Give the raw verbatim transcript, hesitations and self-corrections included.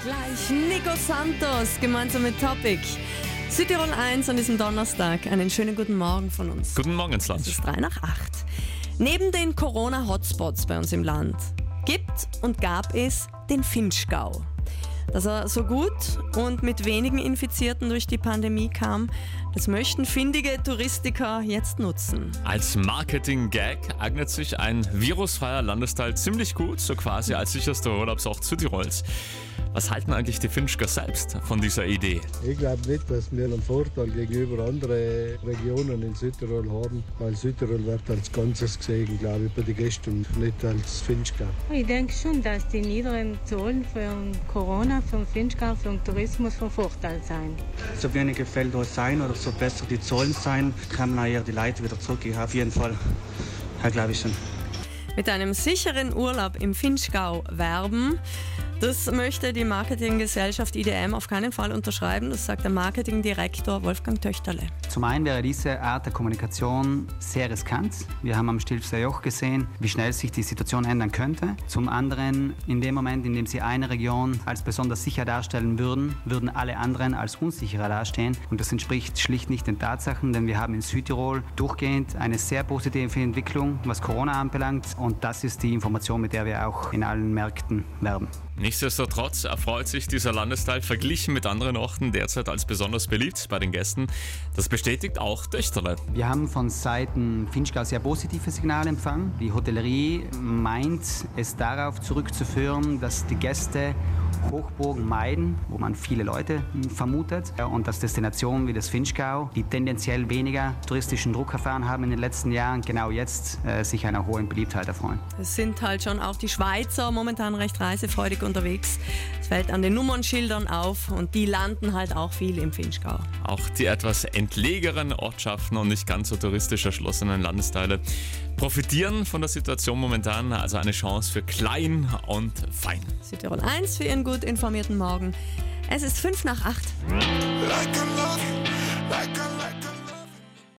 Gleich Nico Santos gemeinsam mit Topic. Südtirol eins an diesem Donnerstag. Einen schönen guten Morgen von uns. Guten Morgen ins Land. Es ist drei nach acht. Neben den Corona-Hotspots bei uns im Land gibt und gab es den Vinschgau. Dass er so gut und mit wenigen Infizierten durch die Pandemie kam, das möchten findige Touristiker jetzt nutzen. Als Marketing-Gag eignet sich ein virusfreier Landesteil ziemlich gut, so quasi als sicherster Urlaubsort Südtirols. Was halten eigentlich die Vinschger selbst von dieser Idee? Ich glaube nicht, dass wir einen Vorteil gegenüber anderen Regionen in Südtirol haben, weil Südtirol wird als Ganzes gesehen, glaube ich, bei den Gästen und nicht als Vinschgau. Ich denke schon, dass die niedrigen Zahlen für Corona, für den Vinschgau, für den Tourismus von Vorteil sein. So wenige Fälle da sein oder so besser die Zahlen sein, kann man eher die Leute wieder zurückgehen. Auf jeden Fall, ja, glaube ich schon. Mit einem sicheren Urlaub im Vinschgau werben, das möchte die Marketinggesellschaft I D M auf keinen Fall unterschreiben. Das sagt der Marketingdirektor Wolfgang Töchterle. Zum einen wäre diese Art der Kommunikation sehr riskant. Wir haben am Stilfser Joch gesehen, wie schnell sich die Situation ändern könnte. Zum anderen, in dem Moment, in dem Sie eine Region als besonders sicher darstellen würden, würden alle anderen als unsicherer dastehen. Und das entspricht schlicht nicht den Tatsachen, denn wir haben in Südtirol durchgehend eine sehr positive Entwicklung, was Corona anbelangt. Und das ist die Information, mit der wir auch in allen Märkten werben. Nichtsdestotrotz erfreut sich dieser Landesteil verglichen mit anderen Orten derzeit als besonders beliebt bei den Gästen. Das bestätigt auch Töchterle. Wir haben von Seiten Vinschgau sehr positive Signale empfangen. Die Hotellerie meint es darauf zurückzuführen, dass die Gäste Hochburgen meiden, wo man viele Leute vermutet, und dass Destinationen wie das Vinschgau, die tendenziell weniger touristischen Druck erfahren haben in den letzten Jahren, genau jetzt äh, sich einer hohen Beliebtheit erfreuen. Es sind halt schon auch die Schweizer momentan recht reisefreudig unterwegs. Es fällt an den Nummernschildern auf und die landen halt auch viel im Vinschgau. Auch die etwas entlegenen Ortschaften und nicht ganz so touristisch erschlossenen Landesteile profitieren von der Situation momentan, also eine Chance für klein und fein. Südtirol eins für Ihren gut informierten Morgen. Es ist fünf nach acht. Like a love, like a